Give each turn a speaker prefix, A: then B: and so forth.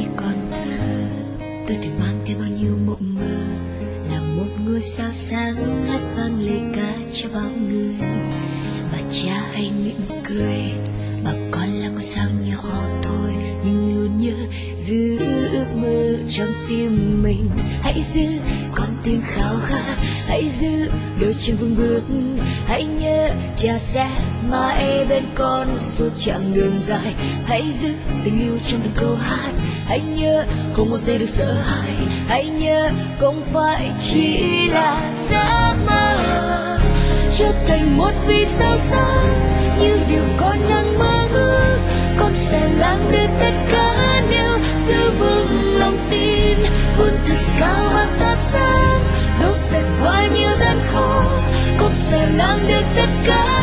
A: khi còn thơ, tôi từng mang theo bao nhiêu mộng mơ, là một ngôi sao sáng hát vang lời ca cho bao người. Và cha hay mỉm cười, bảo con là con sao nhỏ thôi, nhưng luôn nhớ giữ ước mơ trong tim mình. Hãy giữ con tim khao khát, hãy giữ đôi chân vững bước, hãy nhớ cha sẽ mãi bên con suốt chặng đường dài. Hãy giữ tình yêu trong từng câu hát, hãy nhớ không bao giờ được sợ hãi, hãy nhớ không phải chỉ là giấc mơ. Trở thành một vì sao sáng như điều con đang mơ ước, con sẽ làm được tất cả nếu giữ vững lòng tin, vươn thật cao và tỏa sáng. Dẫu sẽ qua nhiều gian khó, con sẽ làm được tất cả